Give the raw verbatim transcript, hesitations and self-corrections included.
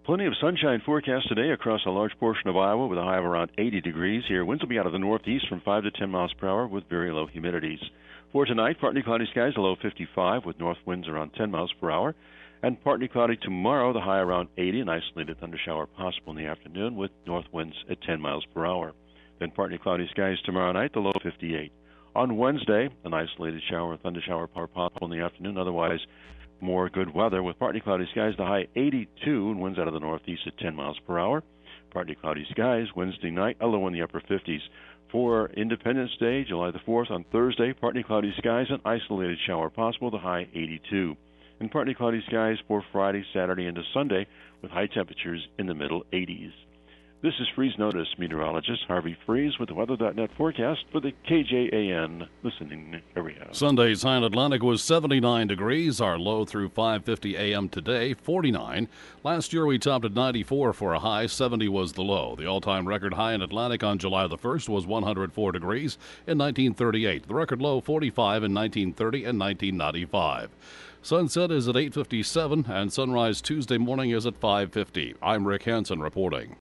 Plenty of sunshine forecast today across a large portion of Iowa with a high of around eighty degrees here. Winds will be out of the northeast from five to ten miles per hour with very low humidities. For tonight, partly cloudy skies, a low of fifty-five with north winds around ten miles per hour. And partly cloudy tomorrow, the high around eighty, an isolated thundershower possible in the afternoon with north winds at ten miles per hour. Then partly cloudy skies tomorrow night, the low of fifty-eight. On Wednesday, an isolated shower or thundershower possible in the afternoon. Otherwise, more good weather with partly cloudy skies, the high eighty-two, and winds out of the northeast at ten miles per hour. Partly cloudy skies Wednesday night, a low in the upper fifties. For Independence Day, July the fourth, on Thursday, partly cloudy skies, an isolated shower possible, the high eighty-two. And partly cloudy skies for Friday, Saturday, into Sunday with high temperatures in the middle eighties. This is Freeze Notice meteorologist Harvey Freeze with the weather dot net forecast for the K J A N listening area. Sunday's high in Atlantic was seventy-nine degrees. Our low through five fifty a.m. today, forty-nine. Last year we topped at ninety-four for a high. seventy was the low. The all-time record high in Atlantic on July the first was one hundred four degrees in nineteen thirty-eight. The record low, forty-five in nineteen thirty and nineteen ninety-five. Sunset is at eight fifty-seven and sunrise Tuesday morning is at five fifty. I'm Rick Hansen reporting.